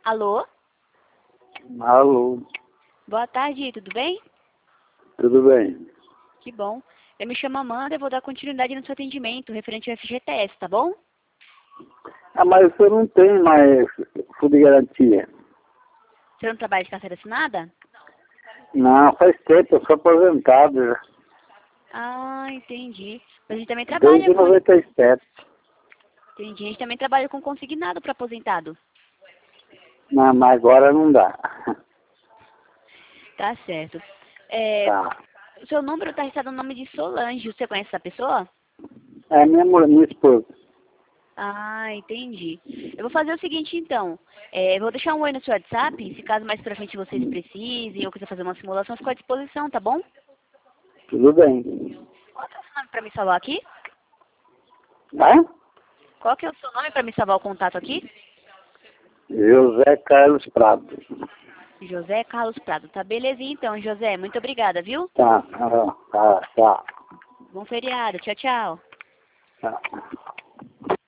Alô? Alô, Boa tarde, tudo bem? tudo bem? Que bom. Eu me chamo Amanda e vou dar continuidade no seu atendimento referente ao FGTS, tá bom? Ah, mas você não tem mais fundo de garantia. Você não trabalha de carteira assinada? Não, faz tempo, eu sou aposentado já. Ah, entendi. Mas a gente também trabalha Desde com... 97. Entendi. A gente também trabalha com consignado para aposentado. Não, mas agora não dá. Tá certo. Tá. O seu número está registrado no nome de Solange. Você conhece essa pessoa? É minha esposa. Ah, entendi. Eu vou fazer o seguinte, então. Eu vou deixar um oi no seu WhatsApp. Se caso mais pra frente vocês precisem ou quiser fazer uma simulação, fico à disposição, tá bom? Tudo bem. Qual que é o seu nome para me salvar aqui? Tá? Qual que é o seu nome para me salvar o contato aqui? José Carlos Prado. José Carlos Prado. Tá belezinha então, José. Muito obrigada, viu? Tá. Bom feriado. Tchau, tchau. Tá.